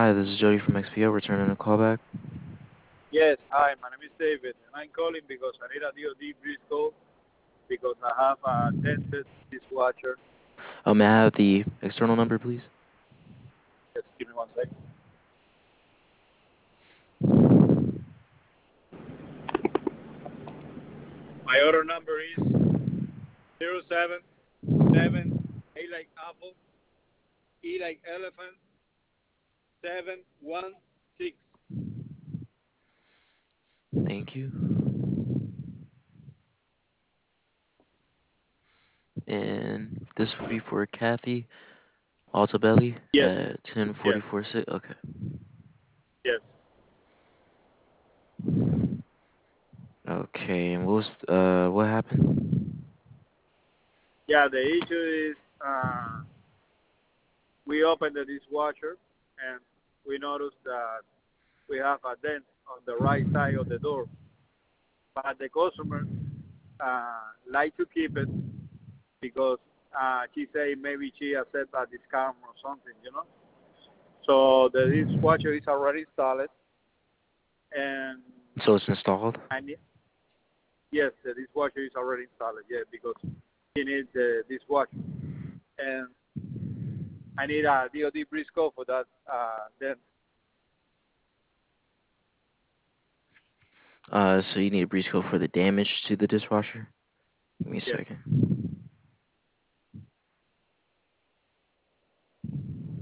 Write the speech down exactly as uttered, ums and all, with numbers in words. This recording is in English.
Hi, this is Jody from X P O returning a callback. Yes, hi, my name is David, and I'm calling because I need a D O D Briscoe because I have a dented dishwasher. Oh, may I have the external number, please? Just give me one second. My order number is zero seven seven A like apple, E like elephant, seven one six. Thank you. And this would be for Kathy Altabelli Yes, at ten yes, forty-four six. Okay. yes. Okay, and what was uh what happened? Yeah, the issue is uh, we opened the dishwasher and we noticed that we have a dent on the right side of the door, but the customer uh, like to keep it because uh, she said maybe she accept a discount or something, you know. So the dishwasher is already installed, and So it's installed? I need, yes, the dishwasher is already installed, yeah, because she needs the dishwasher, and I need a D O D Briscoe for that. Uh, then Uh, so you need a breach code for the damage to the dishwasher? Give me a yes, second.